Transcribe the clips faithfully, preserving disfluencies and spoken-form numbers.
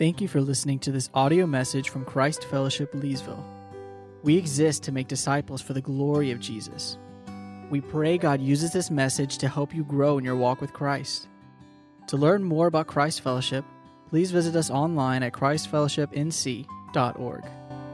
Thank you for listening to this audio message from Christ Fellowship Leesville. We exist to make disciples for the glory of Jesus. We pray God uses this message to help you grow in your walk with Christ. To learn more about Christ Fellowship, please visit us online at christ fellowship n c dot org.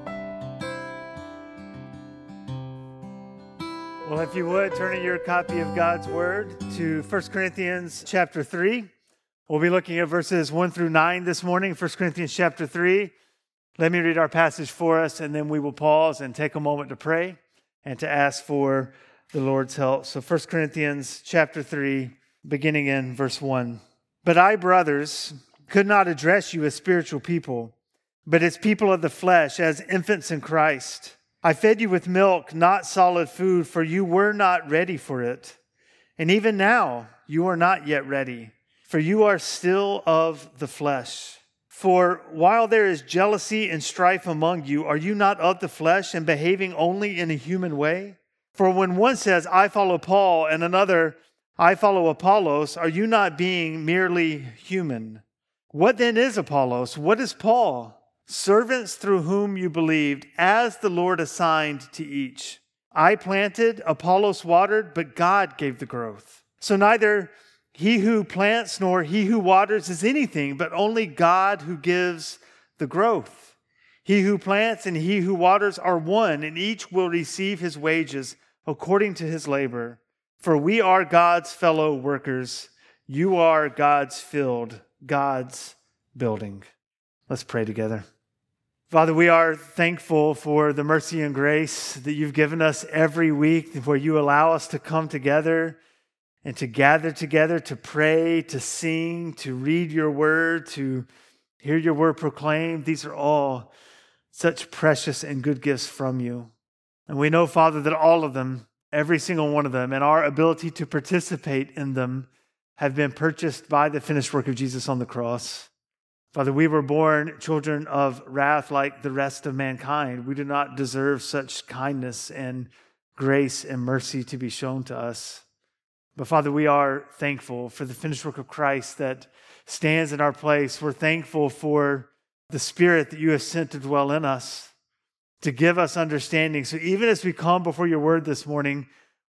Well, if you would, turn in your copy of God's Word to First Corinthians chapter three. We'll be looking at verses one through nine this morning, First Corinthians chapter three. Let me read our passage for us, and then we will pause and take a moment to pray and to ask for the Lord's help. So First Corinthians chapter three, beginning in verse one. But I, brothers, could not address you as spiritual people, but as people of the flesh, as infants in Christ. I fed you with milk, not solid food, for you were not ready for it. And even now, you are not yet ready, for you are still of the flesh. For while there is jealousy and strife among you, are you not of the flesh and behaving only in a human way? For when one says, I follow Paul, and another, I follow Apollos, are you not being merely human? What then is Apollos? What is Paul? Servants through whom you believed, as the Lord assigned to each. I planted, Apollos watered, but God gave the growth. So neither he who plants nor he who waters is anything, but only God who gives the growth. He who plants and he who waters are one, and each will receive his wages according to his labor. For we are God's fellow workers. You are God's field, God's building. Let's pray together. Father, we are thankful for the mercy and grace that you've given us every week, where you allow us to come together and to gather together, to pray, to sing, to read your word, to hear your word proclaimed. These are all such precious and good gifts from you. And we know, Father, that all of them, every single one of them, and our ability to participate in them have been purchased by the finished work of Jesus on the cross. Father, we were born children of wrath like the rest of mankind. We do not deserve such kindness and grace and mercy to be shown to us. But Father, we are thankful for the finished work of Christ that stands in our place. We're thankful for the Spirit that you have sent to dwell in us, to give us understanding. So even as we come before your word this morning,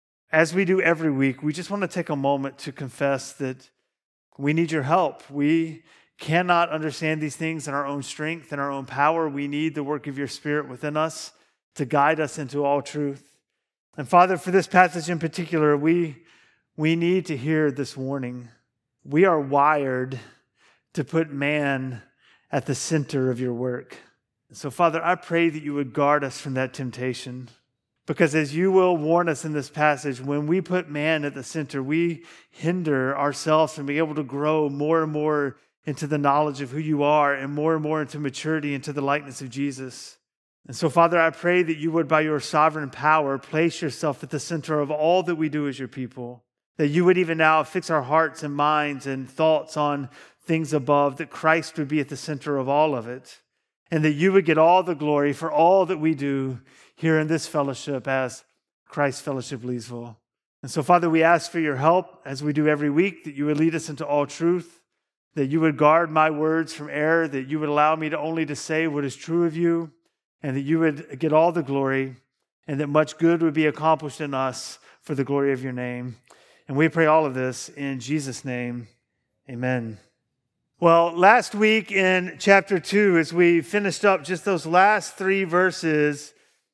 as we do every week, we just want to take a moment to confess that we need your help. We cannot understand these things in our own strength and our own power. We need the work of your Spirit within us to guide us into all truth. And Father, for this passage in particular, we, we need to hear this warning. We are wired to put man at the center of your work. So Father, I pray that you would guard us from that temptation. Because as you will warn us in this passage, when we put man at the center, we hinder ourselves from being able to grow more and more into the knowledge of who you are, and more and more into maturity, into the likeness of Jesus. And so, Father, I pray that you would, by your sovereign power, place yourself at the center of all that we do as your people. That you would even now fix our hearts and minds and thoughts on things above, that Christ would be at the center of all of it. And that you would get all the glory for all that we do here in this fellowship as Christ Fellowship Leesville. And so, Father, we ask for your help as we do every week, that you would lead us into all truth, that you would guard my words from error, that you would allow me to only to say what is true of you, and that you would get all the glory, and that much good would be accomplished in us for the glory of your name. And we pray all of this in Jesus' name. Amen. Well, last week in chapter two, as we finished up just those last three verses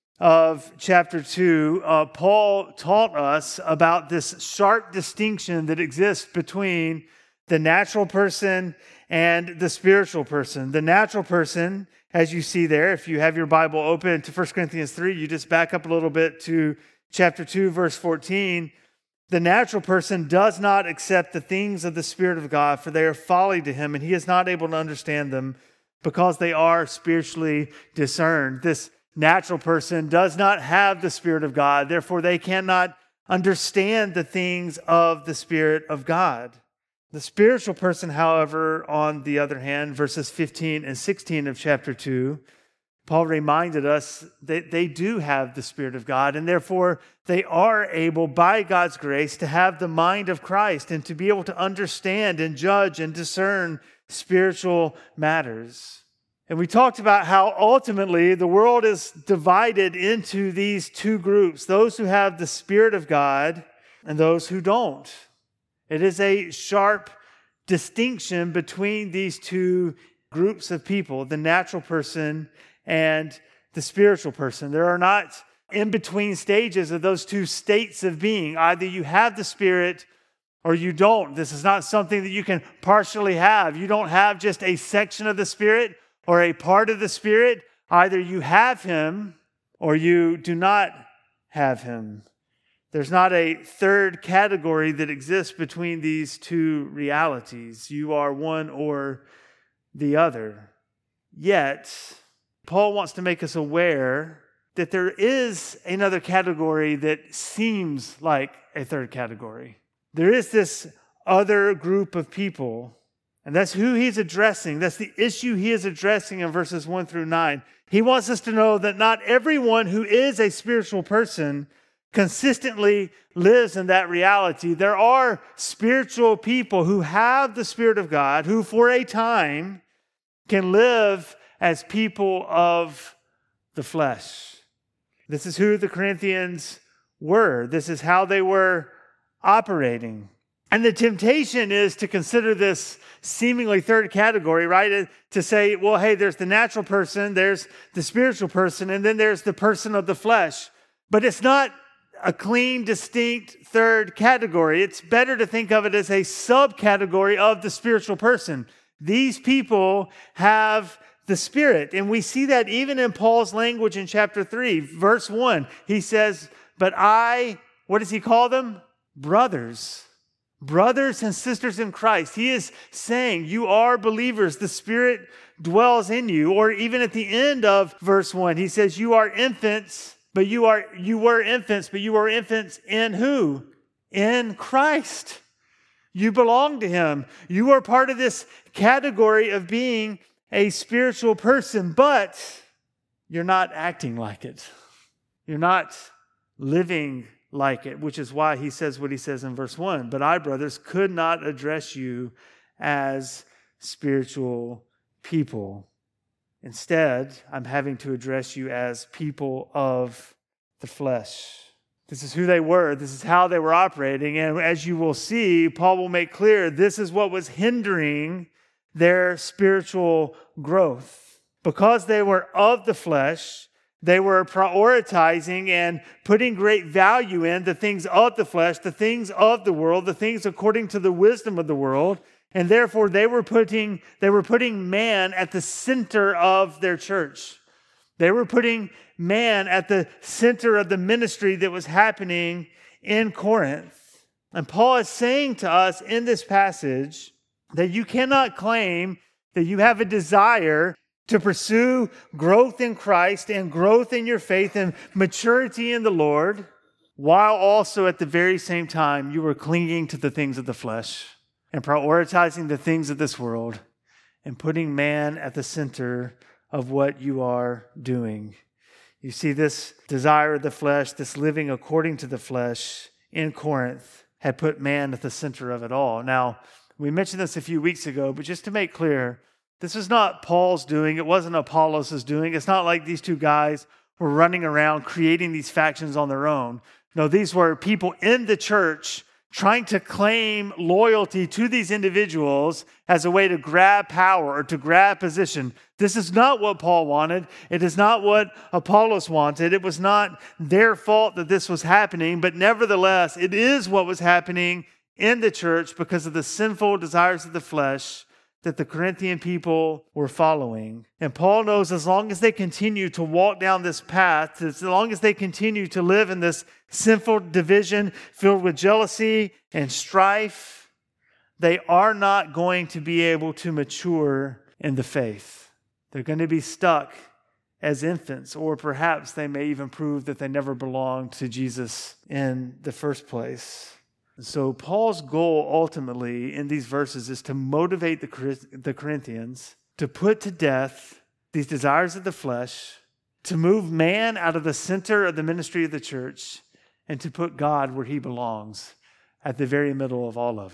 of chapter two, uh, Paul taught us about this sharp distinction that exists between the natural person and the spiritual person. The natural person, as you see there, if you have your Bible open to First Corinthians three, you just back up a little bit to chapter two, verse fourteen. The natural person does not accept the things of the Spirit of God, for they are folly to him, and he is not able to understand them because they are spiritually discerned. This natural person does not have the Spirit of God, therefore they cannot understand the things of the Spirit of God. The spiritual person, however, on the other hand, verses fifteen and sixteen of chapter two, Paul reminded us that they do have the Spirit of God, and therefore they are able, by God's grace, to have the mind of Christ and to be able to understand and judge and discern spiritual matters. And we talked about how ultimately the world is divided into these two groups, those who have the Spirit of God and those who don't. It is a sharp distinction between these two groups of people, the natural person and the spiritual person. There are not in-between stages of those two states of being. Either you have the Spirit or you don't. This is not something that you can partially have. You don't have just a section of the Spirit or a part of the Spirit. Either you have Him or you do not have Him. There's not a third category that exists between these two realities. You are one or the other. Yet, Paul wants to make us aware that there is another category that seems like a third category. There is this other group of people, and that's who he's addressing. That's the issue he is addressing in verses one through nine. He wants us to know that not everyone who is a spiritual person consistently lives in that reality. There are spiritual people who have the Spirit of God, who for a time can live as people of the flesh. This is who the Corinthians were. This is how they were operating. And the temptation is to consider this seemingly third category, right? To say, well, hey, there's the natural person, there's the spiritual person, and then there's the person of the flesh. But it's not a clean, distinct third category. It's better to think of it as a subcategory of the spiritual person. These people have the Spirit. And we see that even in Paul's language in chapter three, verse one. He says, but I, what does he call them? Brothers. Brothers and sisters in Christ. He is saying, you are believers. The Spirit dwells in you. Or even at the end of verse one, he says, you are infants, but you are you were infants, but you are infants in who? In Christ. You belong to Him. You are part of this category of being a spiritual person, but you're not acting like it. You're not living like it, which is why he says what he says in verse one. But I, brothers, could not address you as spiritual people. Instead, I'm having to address you as people of the flesh. This is who they were. This is how they were operating. And as you will see, Paul will make clear this is what was hindering their spiritual growth. Because they were of the flesh, they were prioritizing and putting great value in the things of the flesh, the things of the world, the things according to the wisdom of the world. And therefore, they were putting they were putting man at the center of their church. They were putting man at the center of the ministry that was happening in Corinth. And Paul is saying to us in this passage that you cannot claim that you have a desire to pursue growth in Christ and growth in your faith and maturity in the Lord, while also at the very same time you are clinging to the things of the flesh and prioritizing the things of this world and putting man at the center of what you are doing. You see, this desire of the flesh, this living according to the flesh in Corinth had put man at the center of it all. Now, we mentioned this a few weeks ago, but just to make clear, this is not Paul's doing. It wasn't Apollos' doing. It's not like these two guys were running around creating these factions on their own. No, these were people in the church trying to claim loyalty to these individuals as a way to grab power or to grab position. This is not what Paul wanted. It is not what Apollos wanted. It was not their fault that this was happening, but nevertheless, it is what was happening in the church because of the sinful desires of the flesh that the Corinthian people were following. And Paul knows as long as they continue to walk down this path, as long as they continue to live in this sinful division filled with jealousy and strife, they are not going to be able to mature in the faith. They're going to be stuck as infants, or perhaps they may even prove that they never belonged to Jesus in the first place. So Paul's goal ultimately in these verses is to motivate the, the Corinthians to put to death these desires of the flesh, to move man out of the center of the ministry of the church, and to put God where he belongs, at the very middle of all of it.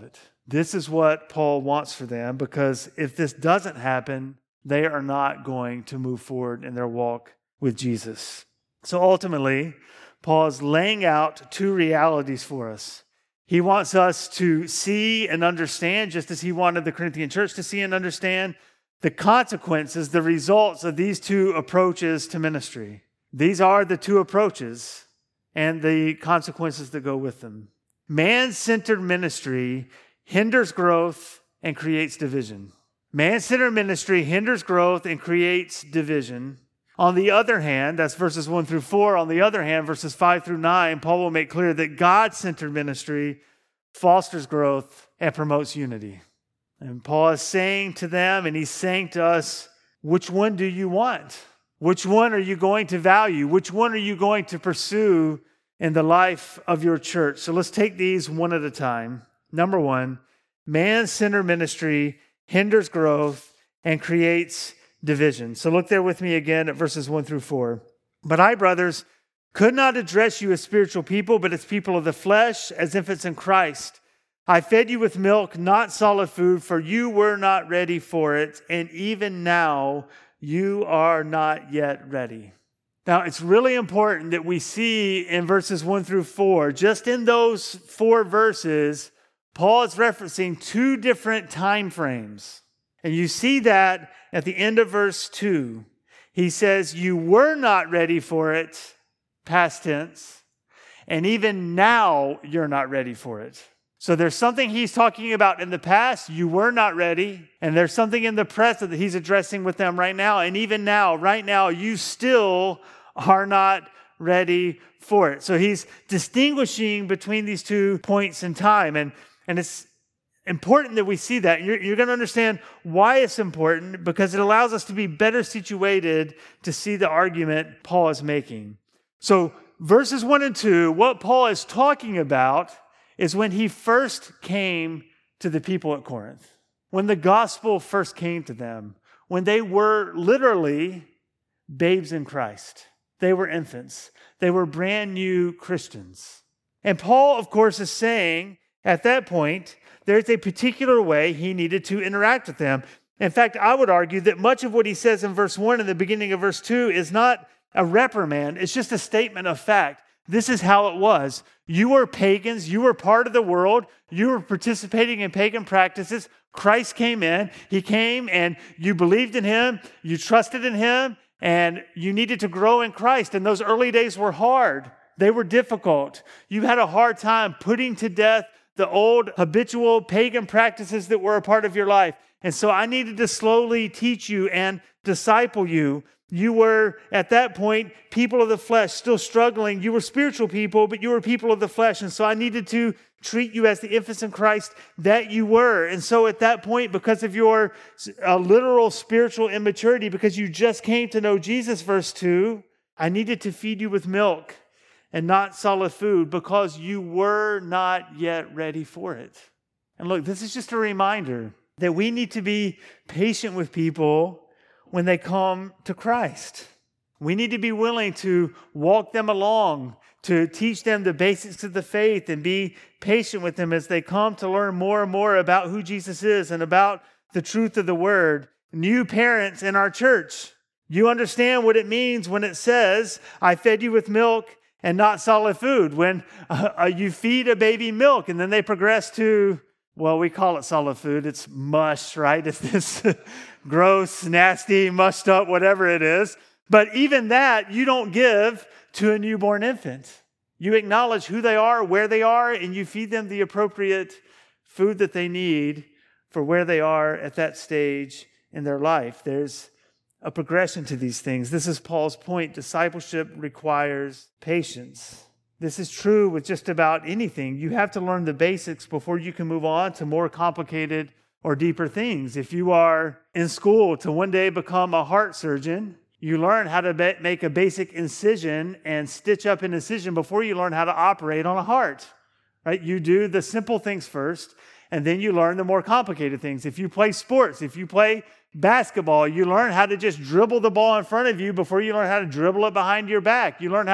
This is what Paul wants for them, because if this doesn't happen, they are not going to move forward in their walk with Jesus. So ultimately, Paul is laying out two realities for us. He wants us to see and understand, just as he wanted the Corinthian church to see and understand, the consequences, the results of these two approaches to ministry. These are the two approaches and the consequences that go with them. Man-centered ministry hinders growth and creates division. Man-centered ministry hinders growth and creates division. On the other hand, that's verses one through four. On the other hand, verses five through nine, Paul will make clear that God-centered ministry fosters growth and promotes unity. And Paul is saying to them, and he's saying to us, which one do you want? Which one are you going to value? Which one are you going to pursue in the life of your church? So let's take these one at a time. Number one, man-centered ministry hinders growth and creates division. So look there with me again at verses one through four. But I, brothers, could not address you as spiritual people, but as people of the flesh, as infants in Christ. I fed you with milk, not solid food, for you were not ready for it, and even now you are not yet ready. Now, it's really important that we see in verses one through four, just in those four verses, Paul is referencing two different time frames. And you see that at the end of verse two. He says, you were not ready for it, past tense, and even now you're not ready for it. So there's something he's talking about in the past, you were not ready, and there's something in the present that he's addressing with them right now, and even now, right now, you still are not ready for it. So he's distinguishing between these two points in time, and, and it's important that we see that. You're, you're going to understand why it's important, because it allows us to be better situated to see the argument Paul is making. So verses one and two, what Paul is talking about is when he first came to the people at Corinth, when the gospel first came to them, when they were literally babes in Christ. They were infants. They were brand new Christians. And Paul, of course, is saying at that point, there's a particular way he needed to interact with them. In fact, I would argue that much of what he says in verse one and the beginning of verse two is not a reprimand. It's just a statement of fact. This is how it was. You were pagans. You were part of the world. You were participating in pagan practices. Christ came in. He came and you believed in him. You trusted in him. And you needed to grow in Christ. And those early days were hard. They were difficult. You had a hard time putting to death the old habitual pagan practices that were a part of your life. And so I needed to slowly teach you and disciple you. You were, at that point, people of the flesh, still struggling. You were spiritual people, but you were people of the flesh. And so I needed to treat you as the infants in Christ that you were. And so at that point, because of your uh, literal spiritual immaturity, because you just came to know Jesus, verse two, I needed to feed you with milk and not solid food, because you were not yet ready for it. And look, this is just a reminder that we need to be patient with people when they come to Christ. We need to be willing to walk them along, to teach them the basics of the faith, and be patient with them as they come to learn more and more about who Jesus is and about the truth of the word. New parents in our church, you understand what it means when it says, I fed you with milk and not solid food. When uh, you feed a baby milk and then they progress to, well, we call it solid food. It's mush, right? It's this gross, nasty, mushed up, whatever it is. But even that, you don't give to a newborn infant. You acknowledge who they are, where they are, and you feed them the appropriate food that they need for where they are at that stage in their life. There's a progression to these things. This is Paul's point. Discipleship requires patience. This is true with just about anything. You have to learn the basics before you can move on to more complicated or deeper things. If you are in school to one day become a heart surgeon, you learn how to be- make a basic incision and stitch up an incision before you learn how to operate on a heart, right? You do the simple things first, and then you learn the more complicated things. If you play sports, if you play basketball, you learn how to just dribble the ball in front of you before you learn how to dribble it behind your back. You learn how to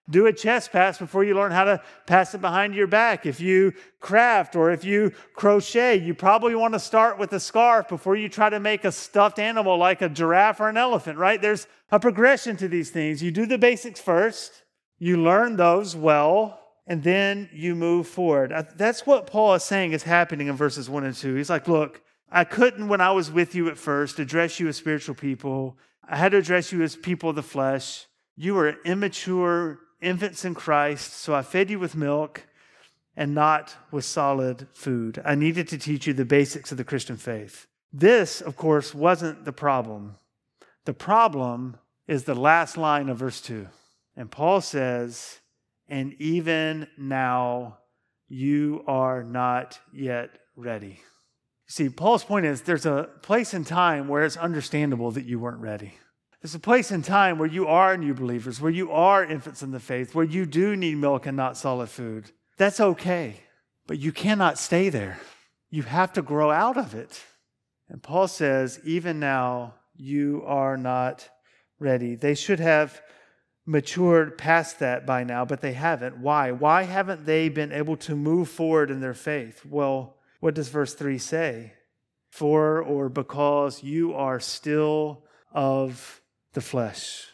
do a chest pass before you learn how to pass it behind your back. If you craft or if you crochet, you probably want to start with a scarf before you try to make a stuffed animal like a giraffe or an elephant, right? There's a progression to these things. You do the basics first, you learn those well, and then you move forward. That's what Paul is saying is happening in verses one and two. He's like, look, I couldn't, when I was with you at first, address you as spiritual people. I had to address you as people of the flesh. You were immature infants in Christ, so I fed you with milk and not with solid food. I needed to teach you the basics of the Christian faith. This, of course, wasn't the problem. The problem is the last line of verse two. And Paul says, and even now you are not yet ready. See, Paul's point is there's a place in time where it's understandable that you weren't ready. There's a place in time where you are new believers, where you are infants in the faith, where you do need milk and not solid food. That's okay, but you cannot stay there. You have to grow out of it. And Paul says, even now, you are not ready. They should have matured past that by now, but they haven't. Why? Why haven't they been able to move forward in their faith? Well, what does verse three say? For or because you are still of the flesh.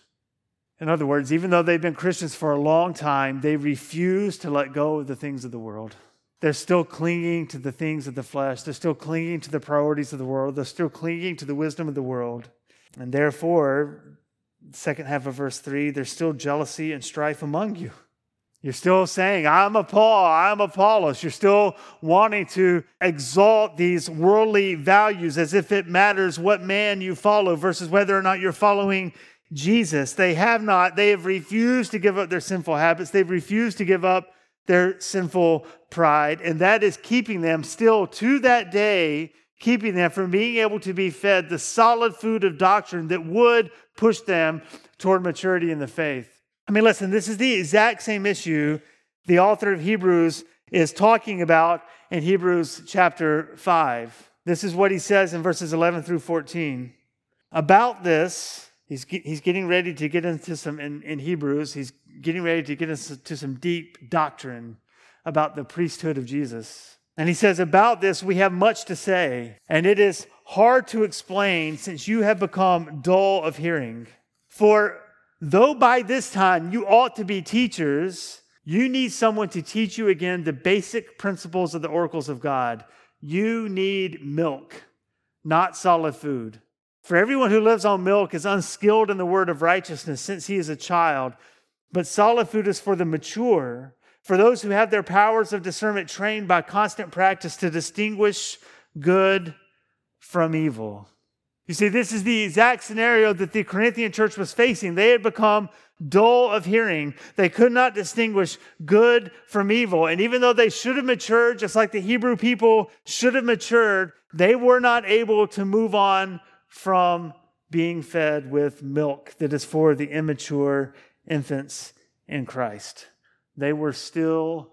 In other words, even though they've been Christians for a long time, they refuse to let go of the things of the world. They're still clinging to the things of the flesh. They're still clinging to the priorities of the world. They're still clinging to the wisdom of the world. And therefore, second half of verse three, there's still jealousy and strife among you. You're still saying, I'm a Paul, I'm Apollos. You're still wanting to exalt these worldly values as if it matters what man you follow versus whether or not you're following Jesus. They have not. They have refused to give up their sinful habits. They've refused to give up their sinful pride. And that is keeping them still to that day, keeping them from being able to be fed the solid food of doctrine that would push them toward maturity in the faith. I mean, listen, this is the exact same issue the author of Hebrews is talking about in Hebrews chapter five. This is what he says in verses eleven through fourteen. About this, he's, he's getting ready to get into some, in, in Hebrews, he's getting ready to get into some deep doctrine about the priesthood of Jesus. And he says, about this, we have much to say, and it is hard to explain since you have become dull of hearing. For though by this time you ought to be teachers, you need someone to teach you again the basic principles of the oracles of God. You need milk, not solid food. For everyone who lives on milk is unskilled in the word of righteousness since he is a child. But solid food is for the mature, for those who have their powers of discernment trained by constant practice to distinguish good from evil. You see, this is the exact scenario that the Corinthian church was facing. They had become dull of hearing. They could not distinguish good from evil. And even though they should have matured, just like the Hebrew people should have matured, they were not able to move on from being fed with milk that is for the immature infants in Christ. They were still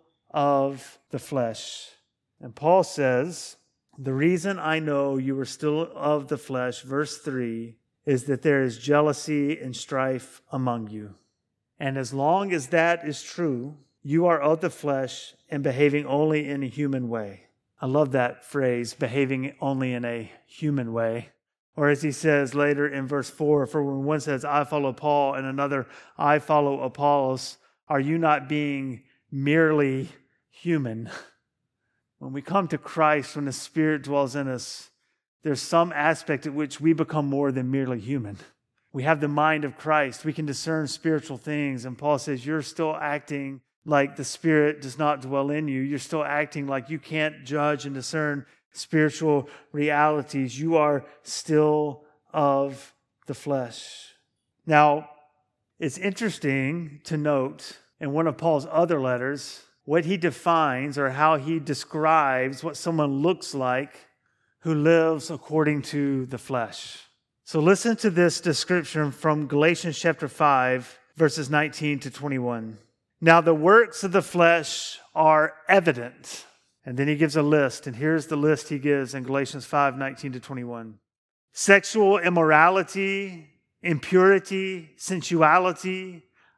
of the flesh. And Paul says, the reason I know you are still of the flesh, verse three, is that there is jealousy and strife among you. And as long as that is true, you are of the flesh and behaving only in a human way. I love that phrase, behaving only in a human way. Or as he says later in verse four, for when one says, I follow Paul, and another, I follow Apollos, are you not being merely human? When we come to Christ, when the Spirit dwells in us, there's some aspect at which we become more than merely human. We have the mind of Christ. We can discern spiritual things. And Paul says, you're still acting like the Spirit does not dwell in you. You're still acting like you can't judge and discern spiritual realities. You are still of the flesh. Now, it's interesting to note in one of Paul's other letters, what he defines or how he describes what someone looks like who lives according to the flesh. So listen to this description from Galatians chapter five, verses nineteen to twenty-one. Now the works of the flesh are evident. And then he gives a list, and here's the list he gives in Galatians five, nineteen to twenty-one. Sexual immorality, impurity, sensuality,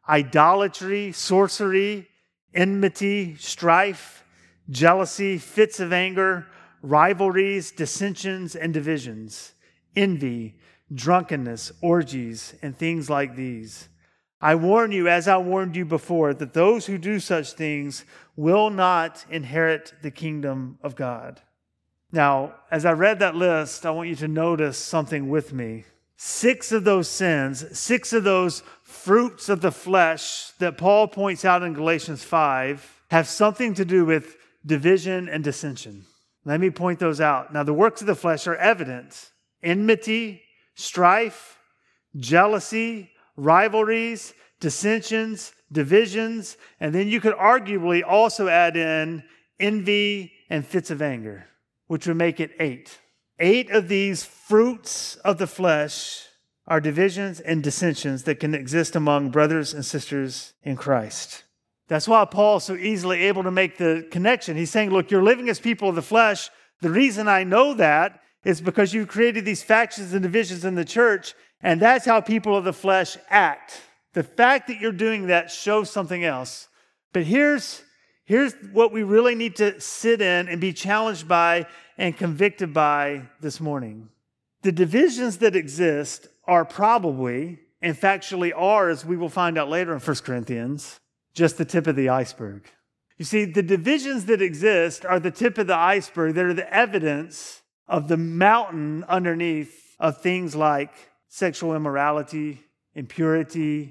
idolatry, sorcery, enmity, strife, jealousy, fits of anger, rivalries, dissensions, and divisions, envy, drunkenness, orgies, and things like these. I warn you, as I warned you before, that those who do such things will not inherit the kingdom of God. Now, as I read that list, I want you to notice something with me. Six of those sins, six of those fruits of the flesh that Paul points out in Galatians five have something to do with division and dissension. Let me point those out. Now, the works of the flesh are evident. Enmity, strife, jealousy, rivalries, dissensions, divisions, and then you could arguably also add in envy and fits of anger, which would make it eight. Eight of these fruits of the flesh are divisions and dissensions that can exist among brothers and sisters in Christ. That's why Paul's so easily able to make the connection. He's saying, look, you're living as people of the flesh. The reason I know that is because you've created these factions and divisions in the church, and that's how people of the flesh act. The fact that you're doing that shows something else. But here's, here's what we really need to sit in and be challenged by and convicted by this morning. The divisions that exist are probably, and factually are, as we will find out later in First Corinthians, just the tip of the iceberg. You see, the divisions that exist are the tip of the iceberg. They're the evidence of the mountain underneath of things like sexual immorality, impurity,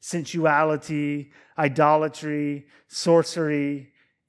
sensuality, idolatry, sorcery,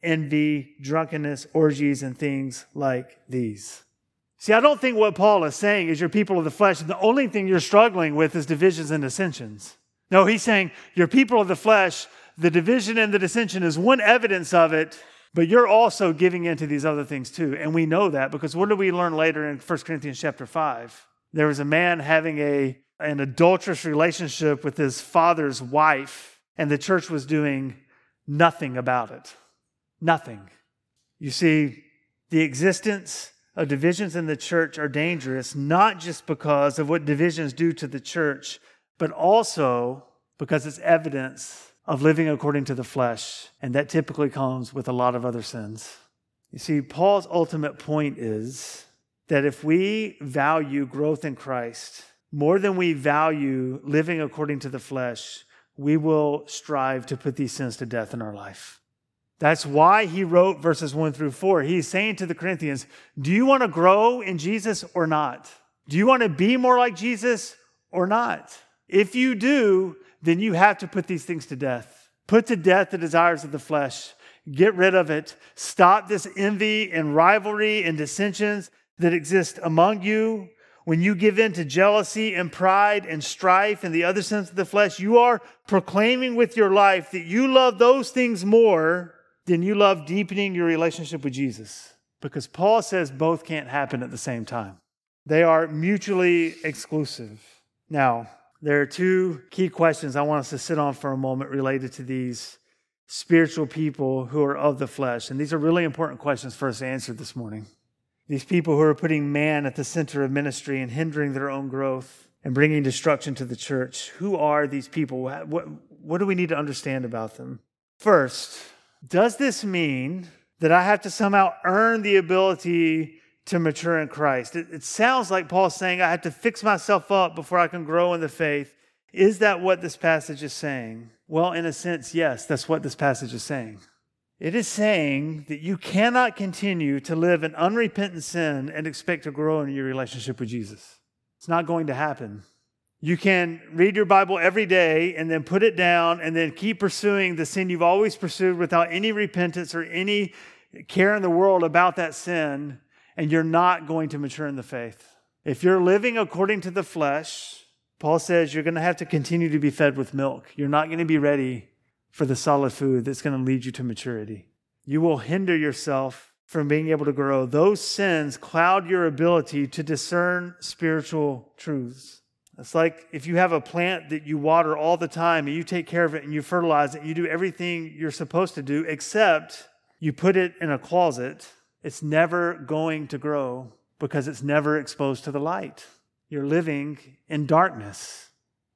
envy, drunkenness, orgies, and things like these. See, I don't think what Paul is saying is you're people of the flesh, and the only thing you're struggling with is divisions and dissensions. No, he's saying you're people of the flesh. The division and the dissension is one evidence of it, but you're also giving into these other things too. And we know that because what do we learn later in First Corinthians chapter five? There was a man having a, an adulterous relationship with his father's wife, and the church was doing nothing about it. Nothing. You see, the existence of divisions in the church are dangerous, not just because of what divisions do to the church, but also because it's evidence of living according to the flesh, and that typically comes with a lot of other sins. You see, Paul's ultimate point is that if we value growth in Christ more than we value living according to the flesh, we will strive to put these sins to death in our life. That's why he wrote verses one through four. He's saying to the Corinthians, do you want to grow in Jesus or not? Do you want to be more like Jesus or not? If you do, then you have to put these things to death. Put to death the desires of the flesh. Get rid of it. Stop this envy and rivalry and dissensions that exist among you. When you give in to jealousy and pride and strife and the other sins of the flesh, you are proclaiming with your life that you love those things more than you love deepening your relationship with Jesus. Because Paul says both can't happen at the same time. They are mutually exclusive. Now, there are two key questions I want us to sit on for a moment related to these spiritual people who are of the flesh. And these are really important questions for us to answer this morning. These people who are putting man at the center of ministry and hindering their own growth and bringing destruction to the church. Who are these people? What, what do we need to understand about them? First, does this mean that I have to somehow earn the ability to mature in Christ? It, it sounds like Paul's saying I have to fix myself up before I can grow in the faith. Is that what this passage is saying? Well, in a sense, yes, that's what this passage is saying. It is saying that you cannot continue to live in unrepentant sin and expect to grow in your relationship with Jesus. It's not going to happen. You can read your Bible every day and then put it down and then keep pursuing the sin you've always pursued without any repentance or any care in the world about that sin, and you're not going to mature in the faith. If you're living according to the flesh, Paul says you're going to have to continue to be fed with milk. You're not going to be ready for the solid food that's going to lead you to maturity. You will hinder yourself from being able to grow. Those sins cloud your ability to discern spiritual truths. It's like if you have a plant that you water all the time and you take care of it and you fertilize it, and you do everything you're supposed to do, except you put it in a closet, it's never going to grow because it's never exposed to the light. You're living in darkness.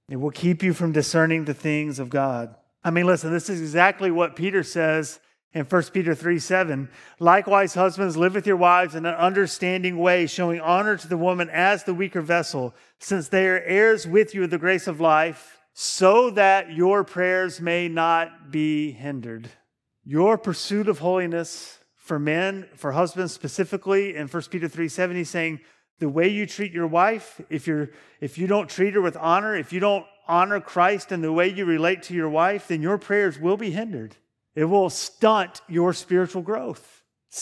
It will keep you from discerning the things of God. I mean, listen, this is exactly what Peter says in First Peter three seven. Likewise, husbands, live with your wives in an understanding way, showing honor to the woman as the weaker vessel, since they are heirs with you of the grace of life, so that your prayers may not be hindered. Your pursuit of holiness for men, for husbands specifically, in First Peter three seven, he's saying, the way you treat your wife, if you're if you don't treat her with honor, if you don't honor Christ in the way you relate to your wife, then your prayers will be hindered. It will stunt your spiritual growth.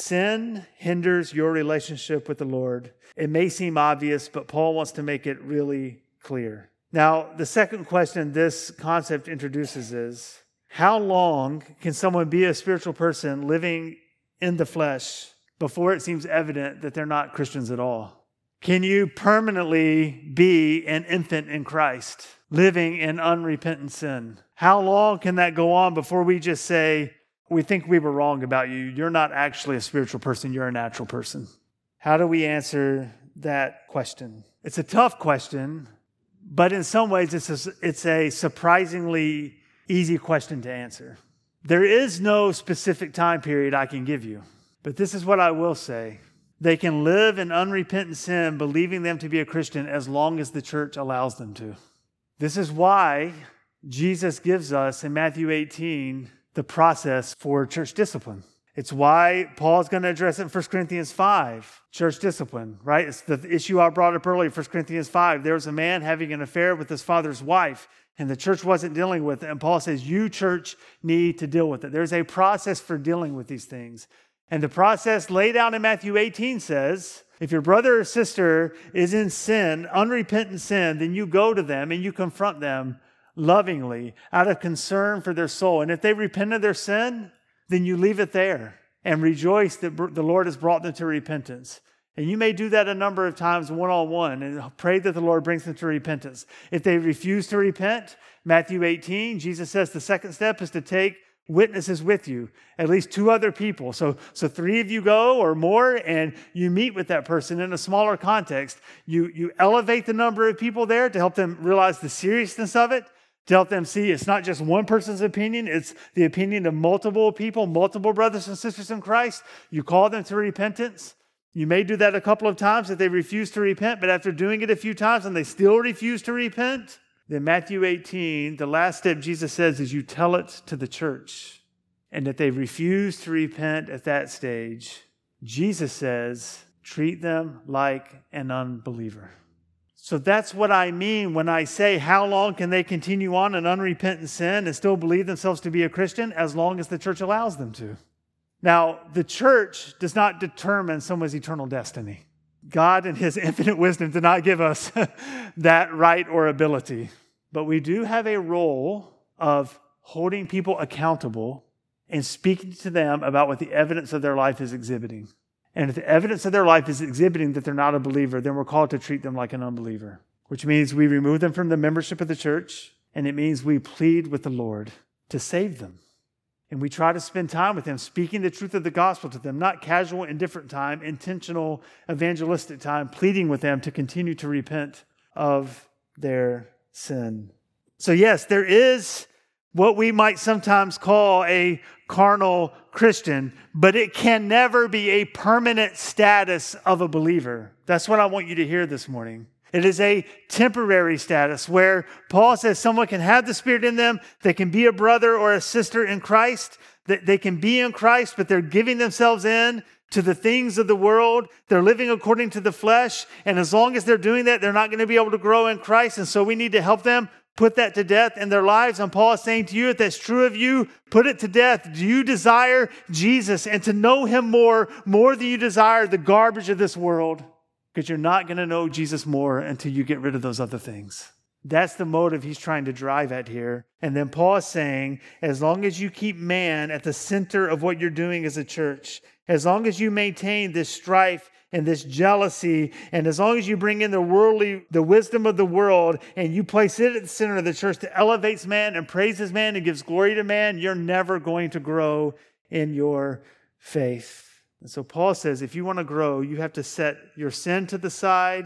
Sin hinders your relationship with the Lord. It may seem obvious, but Paul wants to make it really clear. Now, the second question this concept introduces is, how long can someone be a spiritual person living in the flesh before it seems evident that they're not Christians at all? Can you permanently be an infant in Christ, living in unrepentant sin? How long can that go on before we just say, we think we were wrong about you. You're not actually a spiritual person. You're a natural person. How do we answer that question? It's a tough question, but in some ways it's a, it's a surprisingly easy question to answer. There is no specific time period I can give you, but this is what I will say. They can live in unrepentant sin, believing them to be a Christian as long as the church allows them to. This is why Jesus gives us in Matthew eighteen the process for church discipline. It's why Paul's going to address it in First Corinthians five, church discipline, right? It's the issue I brought up earlier, First Corinthians five. There was a man having an affair with his father's wife, and the church wasn't dealing with it. And Paul says, you, church, need to deal with it. There's a process for dealing with these things. And the process laid out in Matthew eighteen says, if your brother or sister is in sin, unrepentant sin, then you go to them and you confront them lovingly out of concern for their soul. And if they repent of their sin, then you leave it there and rejoice that the Lord has brought them to repentance. And you may do that a number of times one-on-one and pray that the Lord brings them to repentance. If they refuse to repent, Matthew eighteen, Jesus says the second step is to take witnesses with you, at least two other people. So, so three of you go or more, and you meet with that person in a smaller context. You, you elevate the number of people there to help them realize the seriousness of it, to help them see it's not just one person's opinion, it's the opinion of multiple people, multiple brothers and sisters in Christ. You call them to repentance. You may do that a couple of times if they refuse to repent, but after doing it a few times and they still refuse to repent, then Matthew eighteen, the last step Jesus says is you tell it to the church. And if they refuse to repent at that stage, Jesus says, treat them like an unbeliever. So that's what I mean when I say, how long can they continue on in unrepentant sin and still believe themselves to be a Christian? As long as the church allows them to. Now, the church does not determine someone's eternal destiny. God in his infinite wisdom did not give us that right or ability. But we do have a role of holding people accountable and speaking to them about what the evidence of their life is exhibiting. And if the evidence of their life is exhibiting that they're not a believer, then we're called to treat them like an unbeliever, which means we remove them from the membership of the church, and it means we plead with the Lord to save them. And we try to spend time with them, speaking the truth of the gospel to them, not casual, indifferent time, intentional, evangelistic time, pleading with them to continue to repent of their sin. So yes, there is what we might sometimes call a carnal Christian, but it can never be a permanent status of a believer. That's what I want you to hear this morning. It is a temporary status where Paul says someone can have the Spirit in them, they can be a brother or a sister in Christ, that they can be in Christ, but they're giving themselves in to the things of the world. They're living according to the flesh, and as long as they're doing that, they're not going to be able to grow in Christ, and so we need to help them put that to death in their lives. And Paul is saying to you, if that's true of you, put it to death. Do you desire Jesus and to know him more, more than you desire the garbage of this world? Because you're not going to know Jesus more until you get rid of those other things. That's the motive he's trying to drive at here. And then Paul is saying, as long as you keep man at the center of what you're doing as a church, as long as you maintain this strife and this jealousy, and as long as you bring in the worldly, the wisdom of the world, and you place it at the center of the church that elevates man and praises man and gives glory to man, you're never going to grow in your faith. And so Paul says, if you want to grow, you have to set your sin to the side. You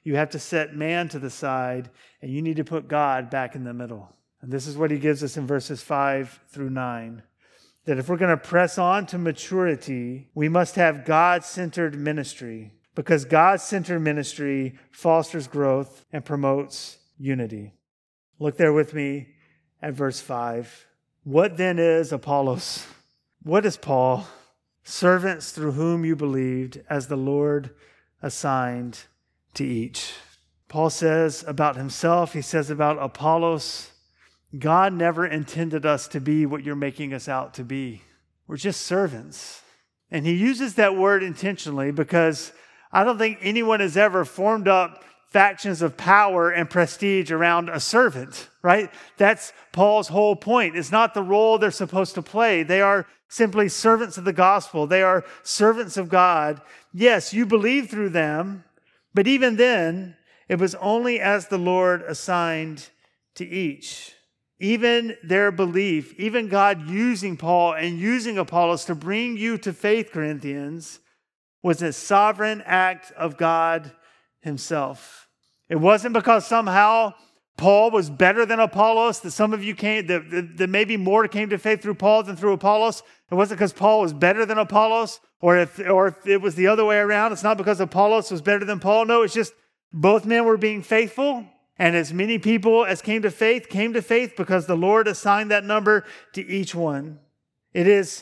you have to set man to the side, and you need to put God back in the middle. And this is what he gives us in verses five through nine. That if we're going to press on to maturity, we must have God-centered ministry, because God-centered ministry fosters growth and promotes unity. Look there with me at verse five. What then is Apollos? What is Paul? Servants through whom you believed, as the Lord assigned to each. Paul says about himself, he says about Apollos, God never intended us to be what you're making us out to be. We're just servants. And he uses that word intentionally because I don't think anyone has ever formed up factions of power and prestige around a servant, right? That's Paul's whole point. It's not the role they're supposed to play. They are simply servants of the gospel. They are servants of God. Yes, you believe through them, but even then, it was only as the Lord assigned to each. Even their belief, even God using Paul and using Apollos to bring you to faith, Corinthians, was a sovereign act of God himself. It wasn't because somehow Paul was better than Apollos, that some of you came, that, that, that maybe more came to faith through Paul than through Apollos. It wasn't because Paul was better than Apollos, or if, or if it was the other way around. It's not because Apollos was better than Paul. No, it's just both men were being faithful. And as many people as came to faith, came to faith because the Lord assigned that number to each one. It is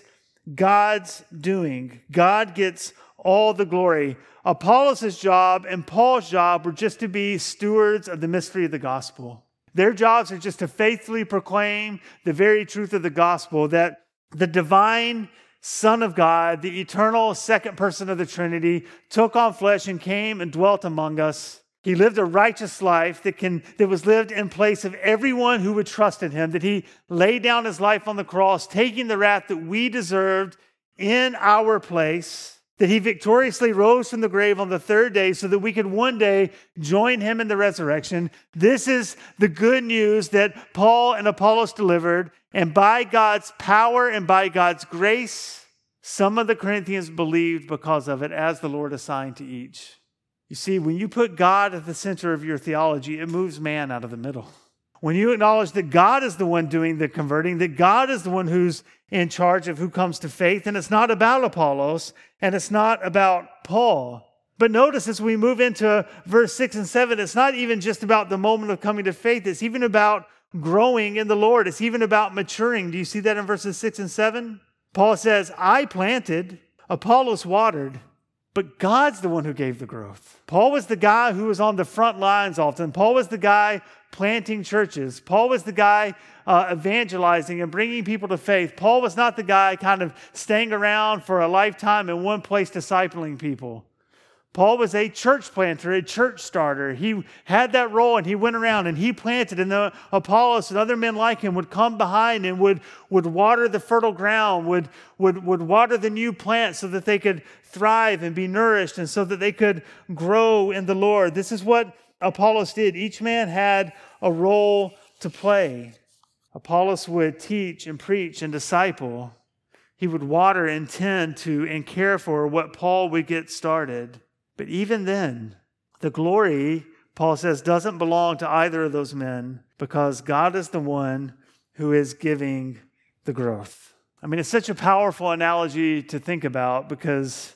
God's doing. God gets all the glory. Apollos' job and Paul's job were just to be stewards of the mystery of the gospel. Their jobs are just to faithfully proclaim the very truth of the gospel, that the divine Son of God, the eternal second person of the Trinity, took on flesh and came and dwelt among us. He lived a righteous life that can that was lived in place of everyone who would trust in him, that he laid down his life on the cross, taking the wrath that we deserved in our place, that he victoriously rose from the grave on the third day so that we could one day join him in the resurrection. This is the good news that Paul and Apollos delivered, and by God's power and by God's grace, some of the Corinthians believed because of it, as the Lord assigned to each. You see, when you put God at the center of your theology, it moves man out of the middle. When you acknowledge that God is the one doing the converting, that God is the one who's in charge of who comes to faith, and it's not about Apollos, and it's not about Paul. But notice as we move into verse six and seven, it's not even just about the moment of coming to faith. It's even about growing in the Lord. It's even about maturing. Do you see that in verses six and seven? Paul says, I planted, Apollos watered, but God's the one who gave the growth. Paul was the guy who was on the front lines often. Paul was the guy planting churches. Paul was the guy uh, evangelizing and bringing people to faith. Paul was not the guy kind of staying around for a lifetime in one place discipling people. Paul was a church planter, a church starter. He had that role and he went around and he planted, and the Apollos and other men like him would come behind and would, would water the fertile ground, would, would, would water the new plants so that they could thrive and be nourished and so that they could grow in the Lord. This is what Apollos did. Each man had a role to play. Apollos would teach and preach and disciple. He would water and tend to and care for what Paul would get started. But even then, the glory, Paul says, doesn't belong to either of those men because God is the one who is giving the growth. I mean, it's such a powerful analogy to think about because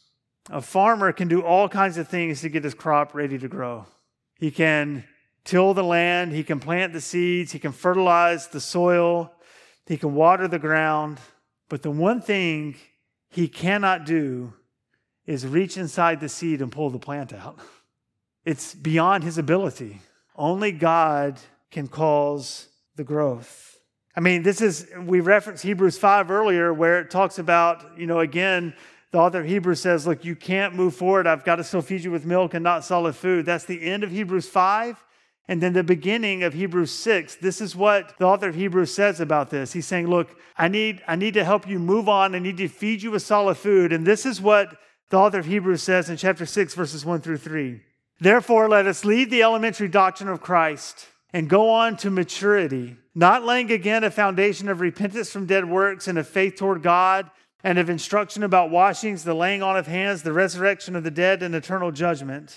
a farmer can do all kinds of things to get his crop ready to grow. He can till the land, he can plant the seeds, he can fertilize the soil, he can water the ground. But the one thing he cannot do is reach inside the seed and pull the plant out. It's beyond his ability. Only God can cause the growth. I mean, this is, we referenced Hebrews five earlier where it talks about, you know, again, the author of Hebrews says, look, you can't move forward. I've got to still feed you with milk and not solid food. That's the end of Hebrews five. And then the beginning of Hebrews six, this is what the author of Hebrews says about this. He's saying, look, I need, I need to help you move on. I need to feed you with solid food. And this is what the author of Hebrews says in chapter six, verses one through three. Therefore, let us leave the elementary doctrine of Christ and go on to maturity, not laying again a foundation of repentance from dead works and of faith toward God and of instruction about washings, the laying on of hands, the resurrection of the dead, and eternal judgment.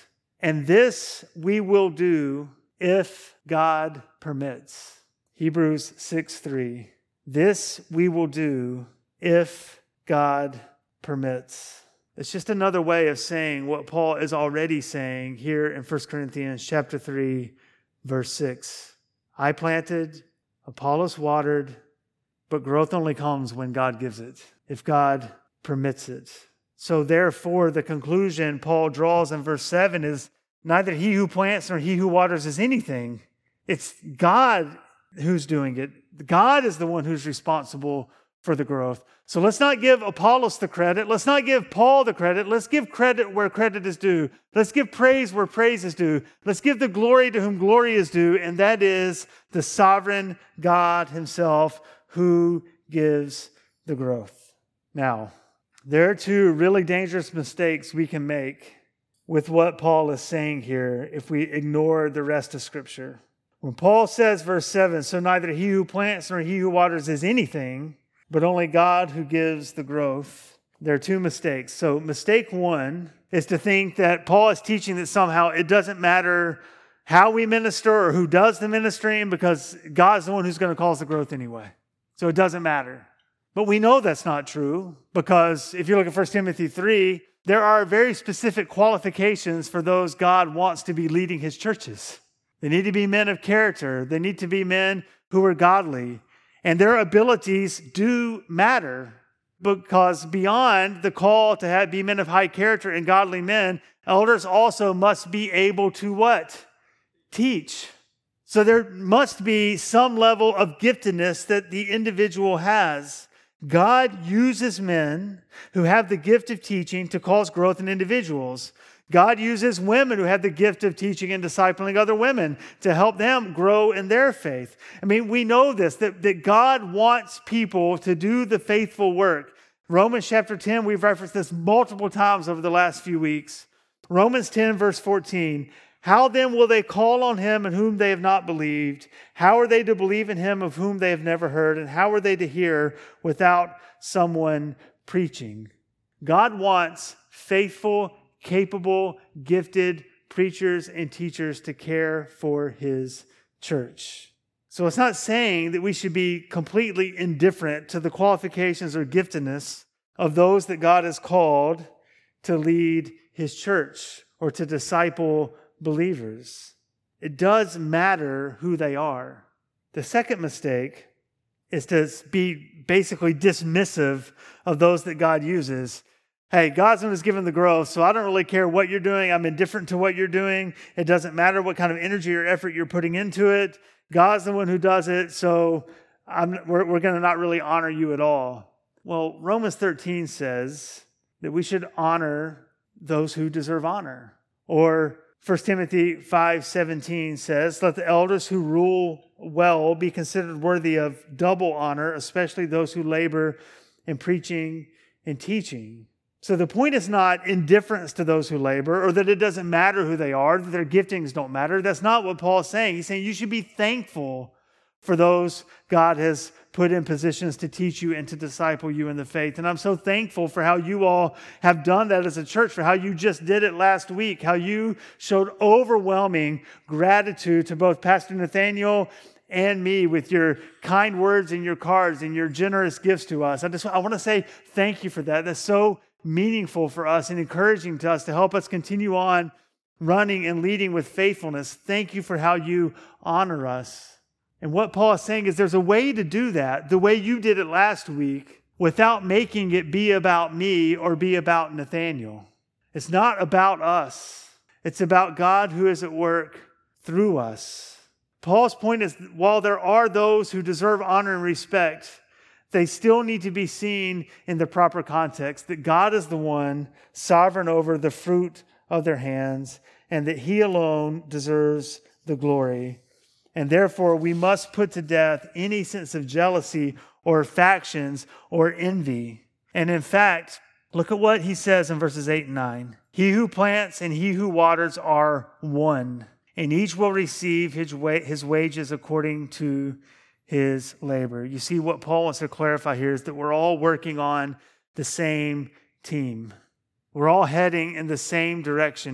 And this we will do if God permits. Hebrews six three. This we will do if God permits. It's just another way of saying what Paul is already saying here in First Corinthians chapter three, verse six. I planted, Apollos watered, but growth only comes when God gives it, if God permits it. So therefore, the conclusion Paul draws in verse seven is neither he who plants nor he who waters is anything. It's God who's doing it. God is the one who's responsible for the growth. So let's not give Apollos the credit. Let's not give Paul the credit. Let's give credit where credit is due. Let's give praise where praise is due. Let's give the glory to whom glory is due, and that is the sovereign God himself who gives the growth. Now, there are two really dangerous mistakes we can make with what Paul is saying here if we ignore the rest of Scripture. When Paul says, verse seven, so neither he who plants nor he who waters is anything, but only God who gives the growth, there are two mistakes. So mistake one is to think that Paul is teaching that somehow it doesn't matter how we minister or who does the ministering because God's the one who's going to cause the growth anyway. So it doesn't matter. But we know that's not true because if you look at First Timothy three, there are very specific qualifications for those God wants to be leading his churches. They need to be men of character. They need to be men who are godly. And their abilities do matter because beyond the call to have, be men of high character and godly men, elders also must be able to what? Teach. So there must be some level of giftedness that the individual has. God uses men who have the gift of teaching to cause growth in individuals. God uses women who have the gift of teaching and discipling other women to help them grow in their faith. I mean, we know this, that, that God wants people to do the faithful work. Romans chapter ten, we've referenced this multiple times over the last few weeks. Romans ten, verse fourteen. How then will they call on him in whom they have not believed? How are they to believe in him of whom they have never heard? And how are they to hear without someone preaching? God wants faithful, capable, gifted preachers and teachers to care for his church. So it's not saying that we should be completely indifferent to the qualifications or giftedness of those that God has called to lead his church or to disciple believers. It does matter who they are. The second mistake is to be basically dismissive of those that God uses. Hey, God's the one who's given the growth, so I don't really care what you're doing. I'm indifferent to what you're doing. It doesn't matter what kind of energy or effort you're putting into it. God's the one who does it, so I'm, we're, we're going to not really honor you at all. Well, Romans thirteen says that we should honor those who deserve honor. Or First Timothy five seventeen says, let the elders who rule well be considered worthy of double honor, especially those who labor in preaching and teaching. So the point is not indifference to those who labor or that it doesn't matter who they are, that their giftings don't matter. That's not what Paul is saying. He's saying you should be thankful for those God has put in positions to teach you and to disciple you in the faith. And I'm so thankful for how you all have done that as a church, for how you just did it last week, how you showed overwhelming gratitude to both Pastor Nathaniel and me with your kind words and your cards and your generous gifts to us. I just I want to say thank you for that. That's so meaningful for us and encouraging to us to help us continue on running and leading with faithfulness. Thank you for how you honor us. And what Paul is saying is there's a way to do that, the way you did it last week, without making it be about me or be about Nathaniel. It's not about us. It's about God who is at work through us. Paul's point is, while there are those who deserve honor and respect, they still need to be seen in the proper context, that God is the one sovereign over the fruit of their hands, and that he alone deserves the glory. And therefore, we must put to death any sense of jealousy or factions or envy. And in fact, look at what he says in verses eight and nine. He who plants and he who waters are one, and each will receive his, wa- his wages according to his labor. You see, what Paul wants to clarify here is that we're all working on the same team. We're all heading in the same direction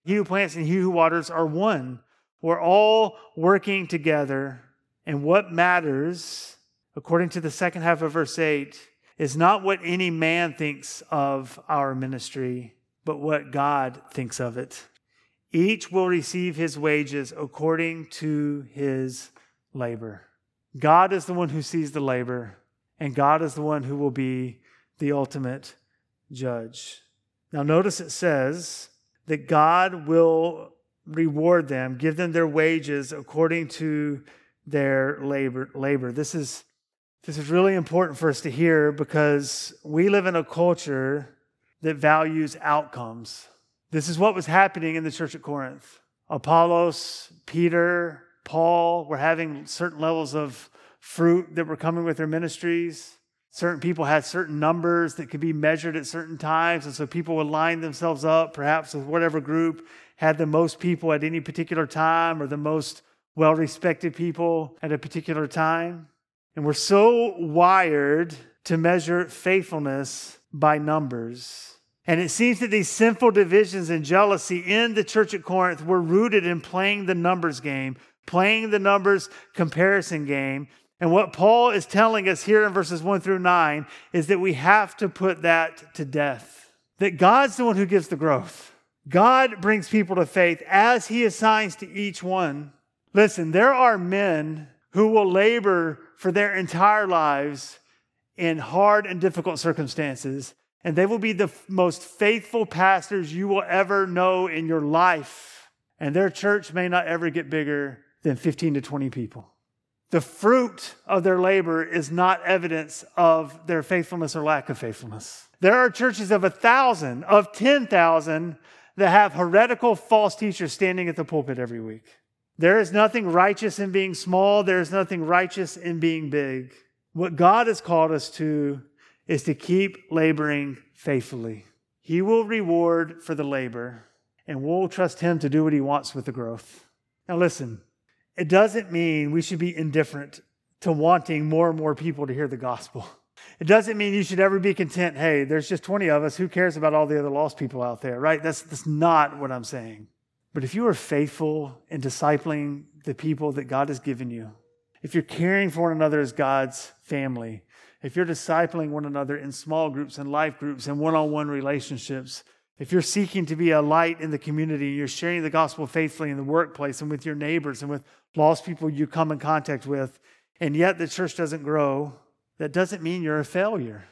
He who plants and he who waters are one. We're all working together. And what matters, according to the second half of verse eight, is not what any man thinks of our ministry, but what God thinks of it. Each will receive his wages according to his labor. God is the one who sees the labor, and God is the one who will be the ultimate judge. Now notice it says that God will reward them, give them their wages according to their labor. labor. This is, this is really important for us to hear because we live in a culture that values outcomes. This is what was happening in the church at Corinth. Apollos, Peter, Paul were having certain levels of fruit that were coming with their ministries. Certain people had certain numbers that could be measured at certain times. And so people would line themselves up, perhaps with whatever group had the most people at any particular time or the most well-respected people at a particular time. And we're so wired to measure faithfulness by numbers. And it seems that these sinful divisions and jealousy in the church at Corinth were rooted in playing the numbers game, playing the numbers comparison game. And what Paul is telling us here in verses one through nine is that we have to put that to death. That God's the one who gives the growth. God brings people to faith as he assigns to each one. Listen, there are men who will labor for their entire lives in hard and difficult circumstances, and they will be the most faithful pastors you will ever know in your life. And their church may not ever get bigger than fifteen to twenty people. The fruit of their labor is not evidence of their faithfulness or lack of faithfulness. There are churches of a thousand, of ten thousand that have heretical false teachers standing at the pulpit every week. There is nothing righteous in being small. There is nothing righteous in being big. What God has called us to is to keep laboring faithfully. He will reward for the labor, and we'll trust him to do what he wants with the growth. Now listen, it doesn't mean we should be indifferent to wanting more and more people to hear the gospel. It doesn't mean you should ever be content, hey, there's just twenty of us, who cares about all the other lost people out there, right? That's, that's not what I'm saying. But if you are faithful in discipling the people that God has given you, if you're caring for one another as God's family, if you're discipling one another in small groups and life groups and one-on-one relationships, if you're seeking to be a light in the community, you're sharing the gospel faithfully in the workplace and with your neighbors and with lost people you come in contact with, and yet the church doesn't grow, that doesn't mean you're a failure.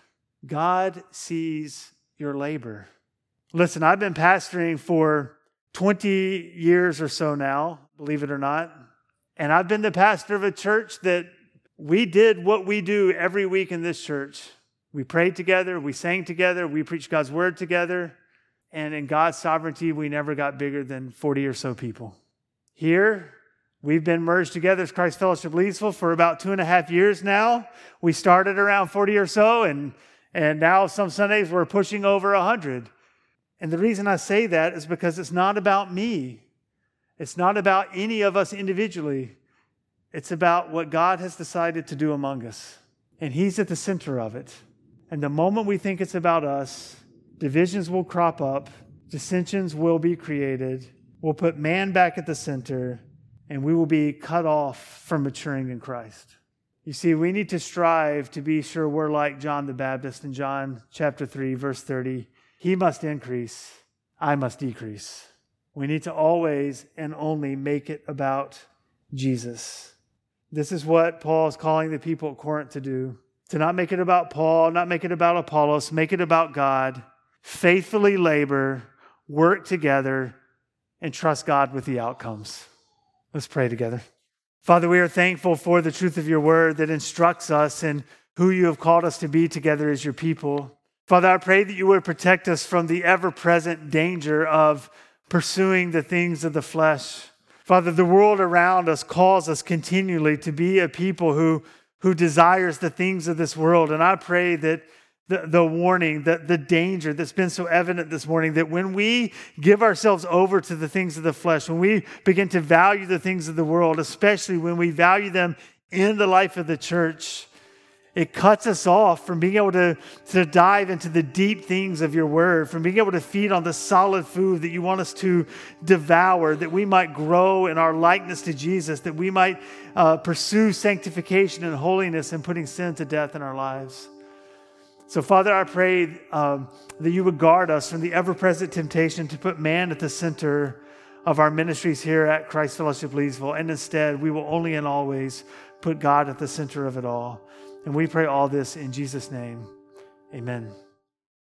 God sees your labor. Listen, I've been pastoring for twenty years or so now, believe it or not, and I've been the pastor of a church that we did what we do every week in this church. We prayed together, we sang together, we preached God's word together, and in God's sovereignty, we never got bigger than forty or so people. Here, we've been merged together as Christ Fellowship Leesville for about two and a half years now. We started around forty or so, and, and now some Sundays we're pushing over one hundred. And the reason I say that is because it's not about me. It's not about any of us individually. It's about what God has decided to do among us. And he's at the center of it. And the moment we think it's about us, divisions will crop up, dissensions will be created, we'll put man back at the center, and we will be cut off from maturing in Christ. You see, we need to strive to be sure we're like John the Baptist in John chapter three, verse thirty. He must increase, I must decrease. We need to always and only make it about Jesus. This is what Paul is calling the people at Corinth to do. To not make it about Paul, not make it about Apollos, make it about God. Faithfully labor, work together, and trust God with the outcomes. Let's pray together. Father, we are thankful for the truth of your word that instructs us in who you have called us to be together as your people. Father, I pray that you would protect us from the ever-present danger of pursuing the things of the flesh. Father, the world around us calls us continually to be a people who, who desires the things of this world. And I pray that the, the warning, the, the danger that's been so evident this morning, that when we give ourselves over to the things of the flesh, when we begin to value the things of the world, especially when we value them in the life of the church, It cuts us off from being able to, to dive into the deep things of your word, from being able to feed on the solid food that you want us to devour, that we might grow in our likeness to Jesus, that we might uh, pursue sanctification and holiness and putting sin to death in our lives. So, Father, I pray um, that you would guard us from the ever-present temptation to put man at the center of our ministries here at Christ Fellowship Leesville, and instead we will only and always put God at the center of it all. And we pray all this in Jesus' name. Amen.